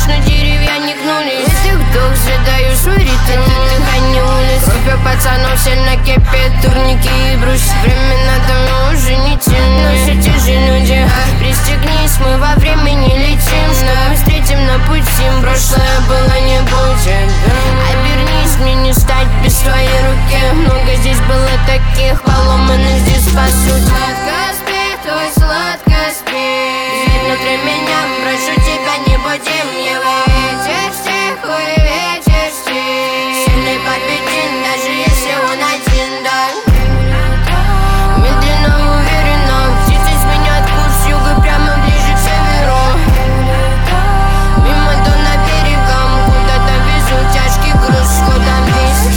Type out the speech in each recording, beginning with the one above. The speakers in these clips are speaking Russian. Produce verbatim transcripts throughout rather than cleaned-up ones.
точно деревья не гнулись. Вдох-вдох, задаю свой ритм, это дыхание улиц. Кровь у пацанов сильно кипит, турники и брус. Времена давно уже не те, но все те же люди. Пристегнись, мы во времени летим, что мы встретим на пути. Прошлое было, не будет. Обернись, мне не стать без твоей руки. Много здесь было таких поломанных, здесь по сути. Сладко спи, твой сладко спи. Внутри меня, прошу тебя, не будем его. Ветер стих, ой, ветер стих. Сильный победит, даже если он один, да. Медленно, уверенно, птицы сменят курс юга прямо ближе к северу. Мимо до на берегам, куда-то везу тяжкий груз, ходом весь.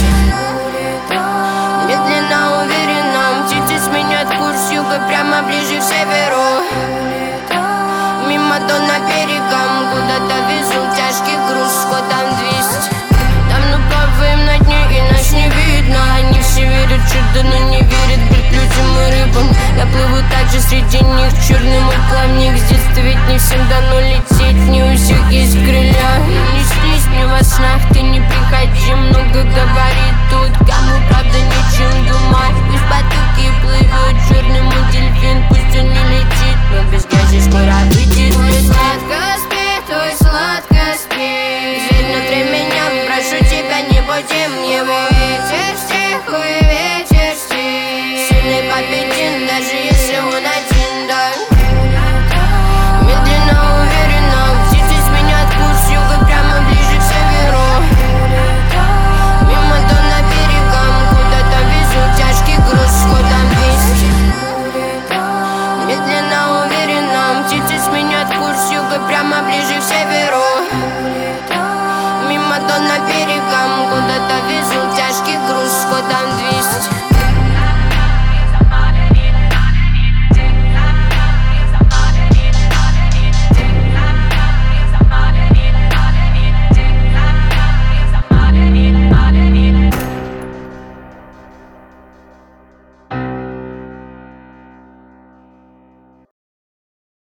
Медленно, уверенно, птицы сменят курс юга прямо ближе к северу. Мимо до на берегам, куда-то везу тяжкий груз, ходом двести. Давно плаваем на дне и нас не видно. Они все верят в чудо, но не верят быть людям и рыбам. Я плыву также среди них, черный мой плавник. С детства ведь не всем дано лететь, не у всех есть крылья. Не снись мне во снах, ты не приходи. Много говорит тут, кому правда нечем думать. Пусть потоки плывет, черный мой дельфин, пусть он не летит, но без грязи скоро выйдет. Сладко спи, твой сладко спи. Зверь внутри меня, прошу тебя, не будем его. Ветер стих, ой, ветер стих. Сильный победит, даже если он один, да. Медленно, уверенно, птицы сменят курс юга прямо ближе к северу. Мимо до на берегам, куда-то везу тяжкий груз, ходом весь. Медленно, уверенно, птицы сменят курс юга прямо ближе к северу. Мимо до на берегам, куда-то везу